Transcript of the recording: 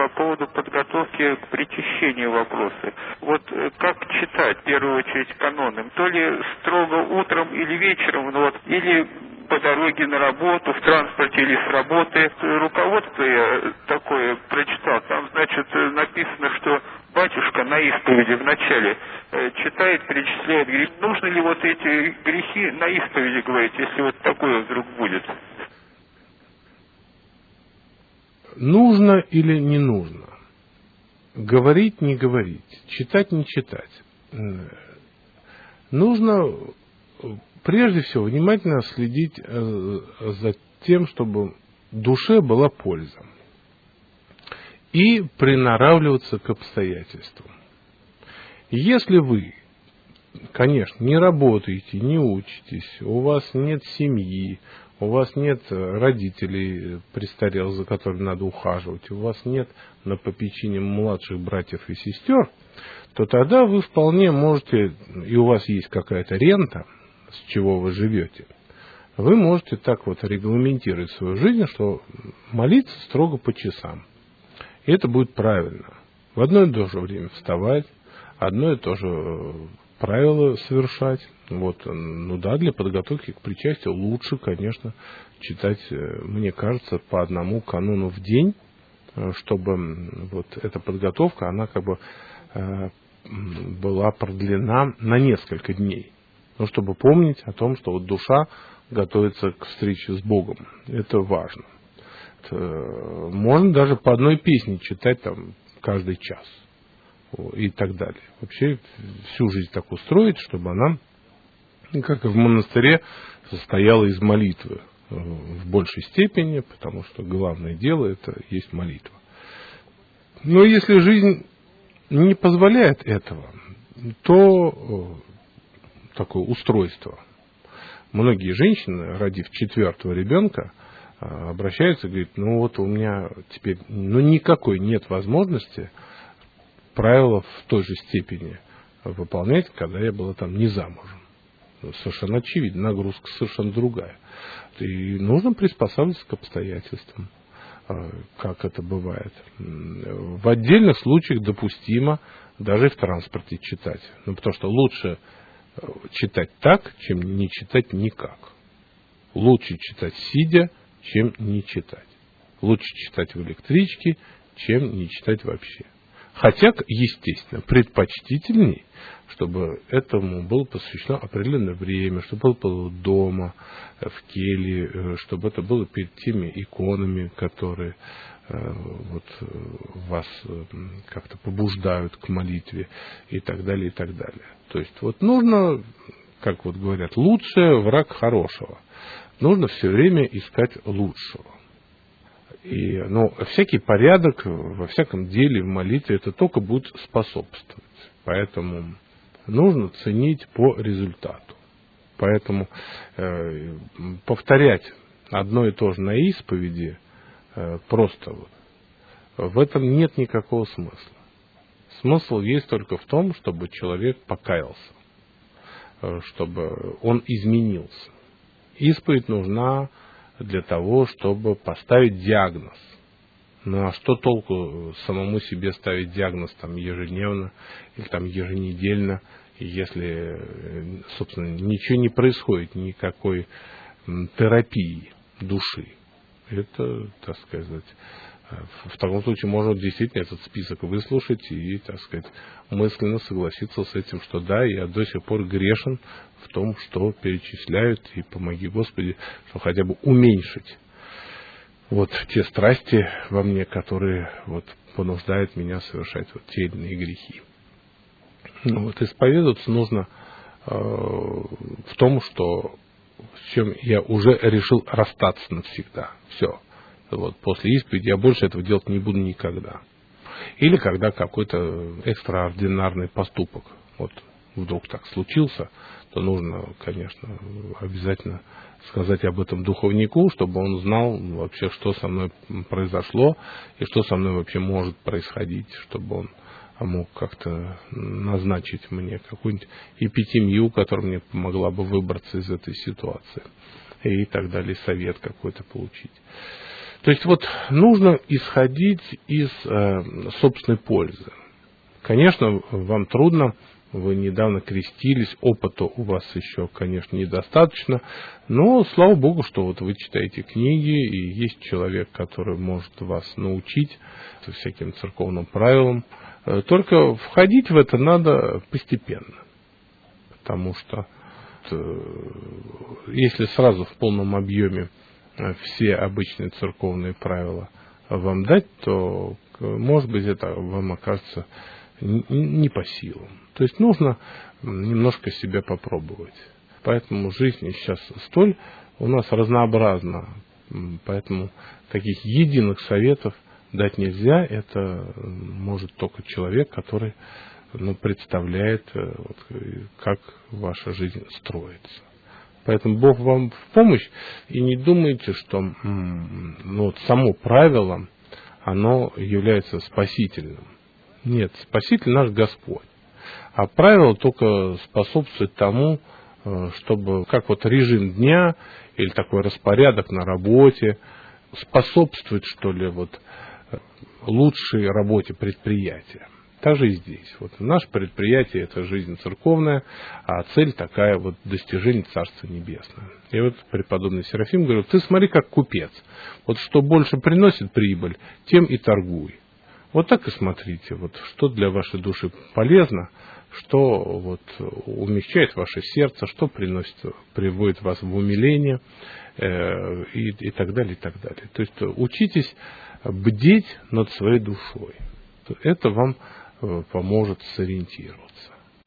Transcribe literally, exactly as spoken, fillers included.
по поводу подготовки к причащению вопросы. Вот как читать, в первую очередь, каноны? То ли строго утром или вечером, ну вот, или по дороге на работу, в транспорте или с работы. Руководство я такое прочитал. Там, значит, написано, что батюшка на исповеди вначале читает, перечисляет грехи. Нужно ли вот эти грехи на исповеди говорить, если вот такое вдруг будет? Нужно или не нужно? Говорить, не говорить, читать, не читать. Нужно прежде всего внимательно следить за тем, чтобы душе была польза. И приноравливаться к обстоятельствам. Если вы, конечно, не работаете, не учитесь, у вас нет семьи, у вас нет родителей престарелых, за которыми надо ухаживать, у вас нет на попечении младших братьев и сестер, то тогда вы вполне можете, и у вас есть какая-то рента, с чего вы живете, вы можете так вот регламентировать свою жизнь, что молиться строго по часам. И это будет правильно. В одно и то же время вставать, одно и то же правило совершать. Вот, ну да, для подготовки к причастию лучше, конечно, читать, мне кажется, по одному канону в день, чтобы вот эта подготовка, она как бы была продлена на несколько дней. Ну, чтобы помнить о том, что вот душа готовится к встрече с Богом. Это важно. Можно даже по одной песне читать там каждый час и так далее. Вообще всю жизнь так устроить, чтобы она, как и в монастыре, состояла из молитвы в большей степени, потому что главное дело это есть молитва. Но если жизнь не позволяет этого, то такое устройство. Многие женщины, родив четвертого ребенка, обращаются и говорят, ну вот у меня теперь ну, никакой нет возможности правила в той же степени выполнять, когда я была там не замужем. Совершенно очевидно, нагрузка совершенно другая. И нужно приспосабливаться к обстоятельствам, как это бывает. В отдельных случаях допустимо даже в транспорте читать. Ну, потому что лучше читать так, чем не читать никак. Лучше читать сидя, чем не читать. Лучше читать в электричке, чем не читать вообще. Хотя, естественно, предпочтительней, чтобы этому было посвящено определенное время, чтобы это было дома, в келье, чтобы это было перед теми иконами, которые вот, вас как-то побуждают к молитве и так далее, и так далее. То есть вот нужно, как вот говорят, лучшее враг хорошего. Нужно все время искать лучшего. И, ну, всякий порядок во всяком деле в молитве это только будет способствовать. Поэтому нужно ценить по результату. Поэтому э, повторять одно и то же на исповеди э, просто вот, в этом нет никакого смысла. Смысл есть только в том, чтобы человек покаялся, э, чтобы он изменился. Исповедь нужна для того, чтобы поставить диагноз. Ну а что толку самому себе ставить диагноз там ежедневно или там еженедельно, если, собственно, ничего не происходит, никакой терапии души. Это, так сказать, в таком случае можно действительно этот список выслушать и, так сказать, мысленно согласиться с этим, что да, я до сих пор грешен в том, что перечисляют, и помоги, Господи, что хотя бы уменьшить вот те страсти во мне, которые вот понуждают меня совершать вот те или иные грехи. Ну, вот исповедоваться нужно э, в том, что с чем я уже решил расстаться навсегда. Все. Вот, после исповеди я больше этого делать не буду никогда. Или когда какой-то экстраординарный поступок вот вдруг так случился, то нужно, конечно, обязательно сказать об этом духовнику, чтобы он знал вообще, что со мной произошло и что со мной вообще может происходить, чтобы он мог как-то назначить мне какую-нибудь эпитемию, которая мне помогла бы выбраться из этой ситуации и так далее, совет какой-то получить. То есть вот нужно исходить из э, собственной пользы. Конечно, вам трудно, вы недавно крестились, опыта у вас еще, конечно, недостаточно, но слава Богу, что вот вы читаете книги, и есть человек, который может вас научить всяким церковным правилам. Только входить в это надо постепенно, потому что если сразу в полном объеме все обычные церковные правила вам дать, то, может быть, это вам окажется не по силам. То есть нужно немножко себя попробовать. Поэтому жизнь сейчас столь у нас разнообразна. Поэтому таких единых советов дать нельзя. Это может только человек, который ну, представляет, вот, как ваша жизнь строится. Поэтому Бог вам в помощь. И не думайте, что ну, вот само правило, оно является спасительным. Нет, спаситель наш Господь. А правило только способствует тому, чтобы, как вот режим дня или такой распорядок на работе, способствует, что ли, вот лучшей работе предприятия. Так же и здесь. Вот наше предприятие – это жизнь церковная, а цель такая вот достижение Царства Небесного. И вот преподобный Серафим говорил: ты смотри, как купец. Вот что больше приносит прибыль, тем и торгуй. Вот так и смотрите, вот, что для вашей души полезно, что вот, умягчает ваше сердце, что приносит, приводит вас в умиление э, и, и так далее, и так далее. То есть учитесь бдеть над своей душой. Это вам э, поможет сориентироваться.